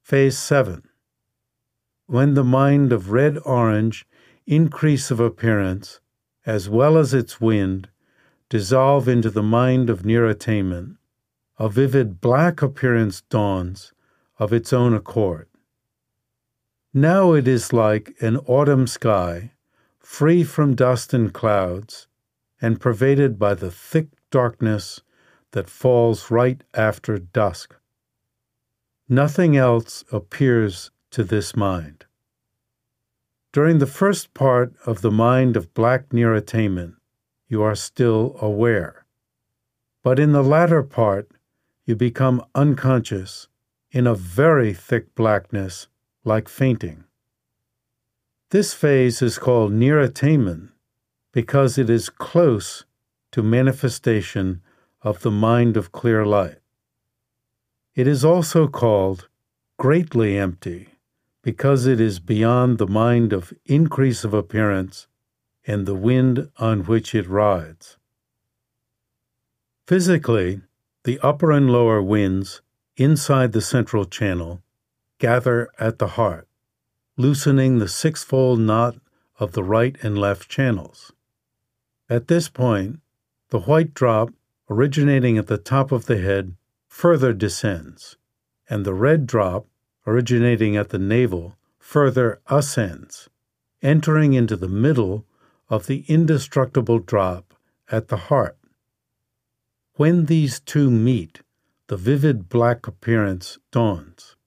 Phase 7. When the mind of red-orange increase of appearance, as well as its wind, dissolve into the mind of near attainment, a vivid black appearance dawns of its own accord. Now it is like an autumn sky, free from dust and clouds, and pervaded by the thick darkness that falls right after dusk. Nothing else appears to this mind. During the first part of the mind of black near attainment, you are still aware. But in the latter part, you become unconscious in a very thick blackness, like fainting. This phase is called near attainment because it is close to manifestation of the mind of clear light. It is also called greatly empty because it is beyond the mind of increase of appearance and the wind on which it rides. Physically, the upper and lower winds inside the central channel gather at the heart, loosening the sixfold knot of the right and left channels. At this point, the white drop originating at the top of the head further descends, and the red drop originating at the navel further ascends, entering into the middle of the indestructible drop at the heart. When these two meet, the vivid black appearance dawns.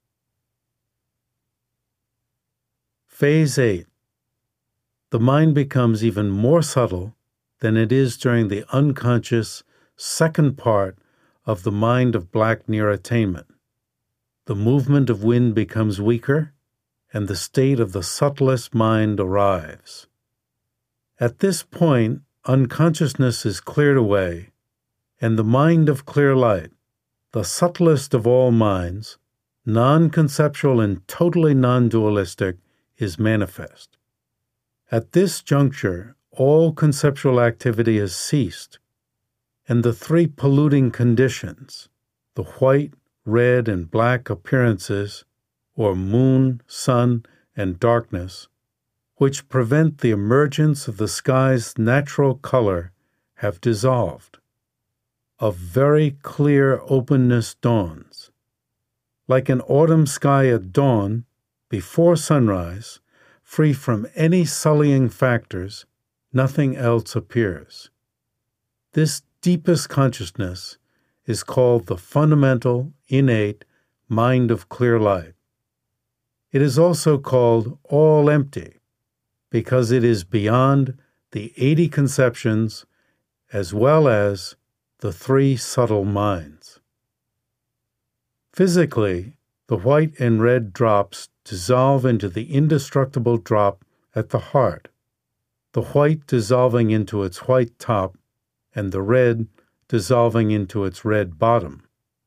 Phase 8. The mind becomes even more subtle than it is during the unconscious second part of the mind of black near attainment. The movement of wind becomes weaker, and the state of the subtlest mind arrives. At this point, unconsciousness is cleared away, and the mind of clear light, the subtlest of all minds, non-conceptual and totally non-dualistic, is manifest. At this juncture, all conceptual activity has ceased, and the three polluting conditions, the white, red, and black appearances, or moon, sun, and darkness, which prevent the emergence of the sky's natural color, have dissolved. A very clear openness dawns. Like an autumn sky at dawn, before sunrise, free from any sullying factors, nothing else appears. This deepest consciousness is called the fundamental, innate mind of clear light. It is also called all empty because it is beyond the 80 conceptions as well as the three subtle minds. Physically, the white and red drops dissolve into the indestructible drop at the heart, the white dissolving into its white top and the red dissolving into its red bottom.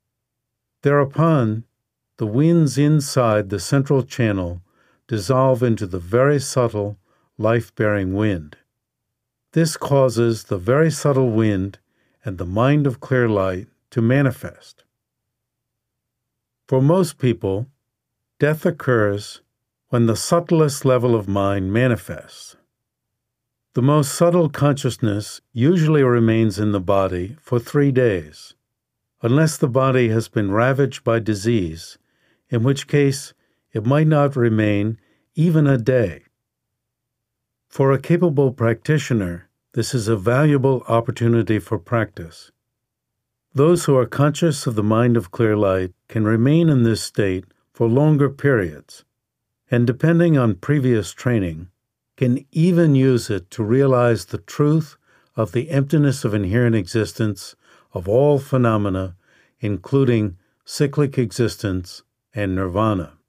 Thereupon, the winds inside the central channel dissolve into the very subtle, life-bearing wind. This causes the very subtle wind and the mind of clear light to manifest. For most people, death occurs when the subtlest level of mind manifests. The most subtle consciousness usually remains in the body for 3 days, unless the body has been ravaged by disease, in which case it might not remain even a day. For a capable practitioner, this is a valuable opportunity for practice. Those who are conscious of the mind of clear light can remain in this state for longer periods, and depending on previous training, can even use it to realize the truth of the emptiness of inherent existence of all phenomena, including cyclic existence and nirvana.